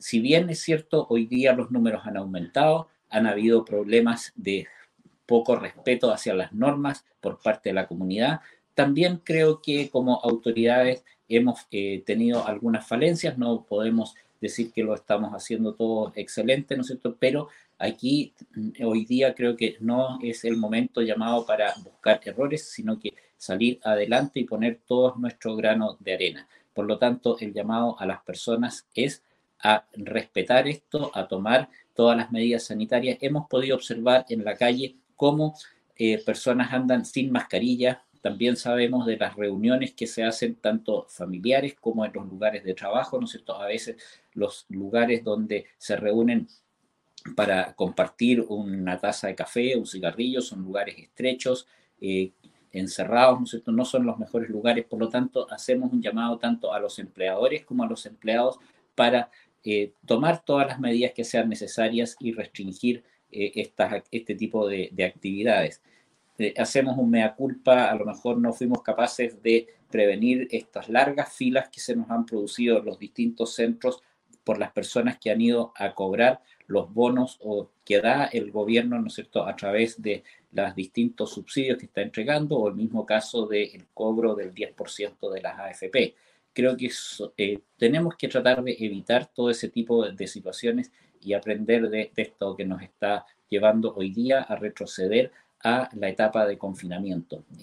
si bien es cierto, hoy día los números han aumentado, han habido problemas de poco respeto hacia las normas por parte de la comunidad. También creo que como autoridades hemos tenido algunas falencias, no podemos decir que lo estamos haciendo todo excelente, ¿no es cierto? Pero aquí hoy día creo que no es el momento llamado para buscar errores, sino que salir adelante y poner todos nuestros granos de arena. Por lo tanto, el llamado a las personas es a respetar esto, a tomar todas las medidas sanitarias. Hemos podido observar en la calle cómo personas andan sin mascarilla. También sabemos de las reuniones que se hacen tanto familiares como en los lugares de trabajo, ¿no es cierto? A veces los lugares donde se reúnen para compartir una taza de café, un cigarrillo, son lugares estrechos, encerrados, ¿no es cierto? No son los mejores lugares, por lo tanto, hacemos un llamado tanto a los empleadores como a los empleados para tomar todas las medidas que sean necesarias y restringir este tipo de actividades. Hacemos un mea culpa, a lo mejor no fuimos capaces de prevenir estas largas filas que se nos han producido en los distintos centros por las personas que han ido a cobrar los bonos o que da el gobierno, ¿no es cierto?, a través de los distintos subsidios que está entregando, o el mismo caso del cobro del 10% de las AFP. Creo que tenemos que tratar de evitar todo ese tipo de situaciones y aprender de esto que nos está llevando hoy día a retroceder a la etapa de confinamiento.